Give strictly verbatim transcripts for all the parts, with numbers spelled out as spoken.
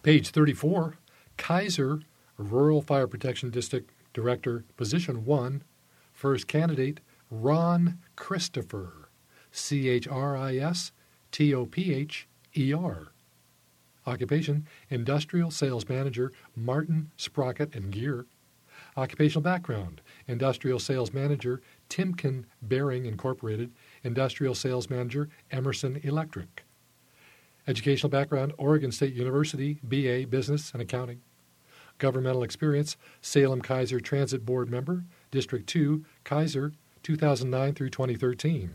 Page thirty-four, Kaiser Rural Fire Protection District Director, Position one, first candidate, Ron Christopher, C H R I S T O P H E R. Occupation, Industrial Sales Manager, Martin Sprocket and Gear. Occupational background, Industrial Sales Manager, Timken Bearing Incorporated, Industrial Sales Manager, Emerson Electric. Educational background, Oregon State University, B A, Business and Accounting. Governmental experience, Salem Kaiser Transit Board member, District two, Kaiser, two thousand nine through twenty thirteen.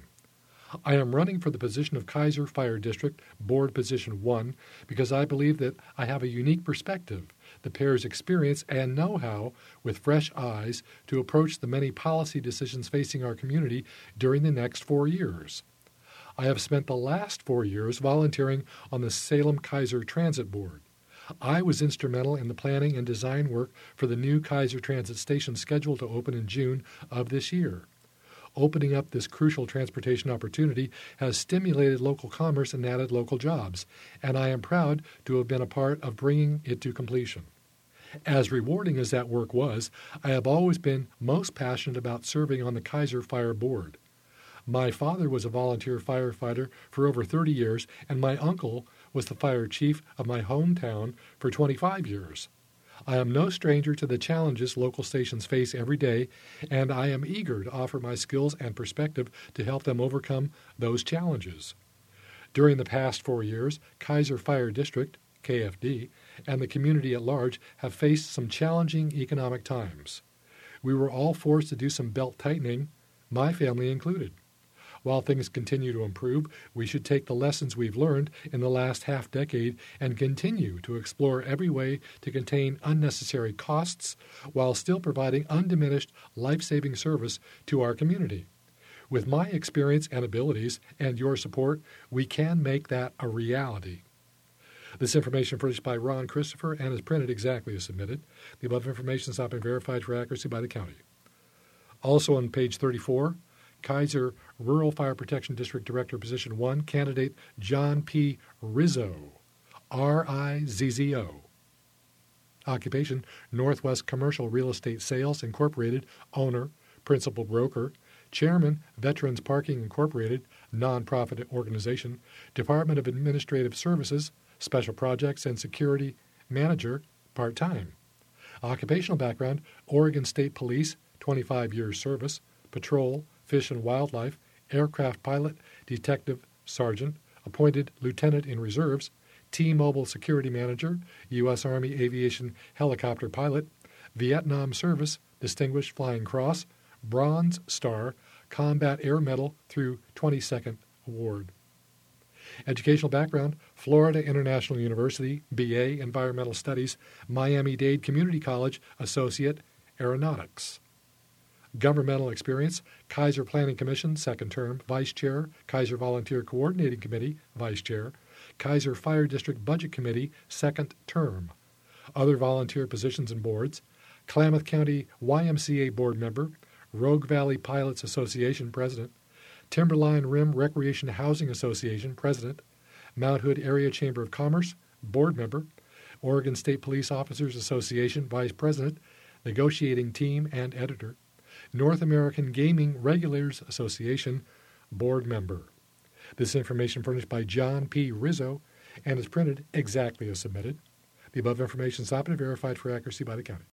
I am running for the position of Kaiser Fire District Board Position one because I believe that I have a unique perspective that pairs experience and know-how with fresh eyes to approach the many policy decisions facing our community during the next four years. I have spent the last four years volunteering on the Salem Kaiser Transit Board. I was instrumental in the planning and design work for the new Kaiser Transit Station scheduled to open in June of this year. Opening up this crucial transportation opportunity has stimulated local commerce and added local jobs, and I am proud to have been a part of bringing it to completion. As rewarding as that work was, I have always been most passionate about serving on the Kaiser Fire Board. My father was a volunteer firefighter for over thirty years, and my uncle was the fire chief of my hometown for twenty-five years. I am no stranger to the challenges local stations face every day, and I am eager to offer my skills and perspective to help them overcome those challenges. During the past four years, Kaiser Fire District, K F D, and the community at large have faced some challenging economic times. We were all forced to do some belt-tightening, my family included. While things continue to improve, we should take the lessons we've learned in the last half-decade and continue to explore every way to contain unnecessary costs while still providing undiminished life-saving service to our community. With my experience and abilities and your support, we can make that a reality. This information furnished by Ron Christopher and is printed exactly as submitted. The above information has not been verified for accuracy by the county. Also on page thirty-four, Kaiser Rural Fire Protection District Director, Position one, candidate John P. Rizzo, R I Z Z O. Occupation, Northwest Commercial Real Estate Sales, Incorporated, owner, principal broker, chairman, Veterans Parking, Incorporated, nonprofit organization, Department of Administrative Services, Special Projects and Security Manager, part-time. Occupational background, Oregon State Police, twenty-five years service, patrol, Fish and Wildlife, aircraft pilot, detective, sergeant, appointed lieutenant in reserves, T-Mobile security manager, U S Army aviation helicopter pilot, Vietnam service, Distinguished Flying Cross, Bronze Star, Combat Air Medal through twenty-second Award. Educational background, Florida International University, B A, Environmental Studies, Miami-Dade Community College, Associate, Aeronautics. Governmental experience, Kaiser Planning Commission, second term, Vice Chair, Kaiser Volunteer Coordinating Committee, Vice Chair, Kaiser Fire District Budget Committee, second term. Other volunteer positions and boards, Klamath County Y M C A Board Member, Rogue Valley Pilots Association President, Timberline Rim Recreation Housing Association President, Mount Hood Area Chamber of Commerce Board Member, Oregon State Police Officers Association Vice President, Negotiating Team and Editor, North American Gaming Regulators Association Board Member. This information furnished by John P. Rizzo and is printed exactly as submitted. The above information has not been verified for accuracy by the county.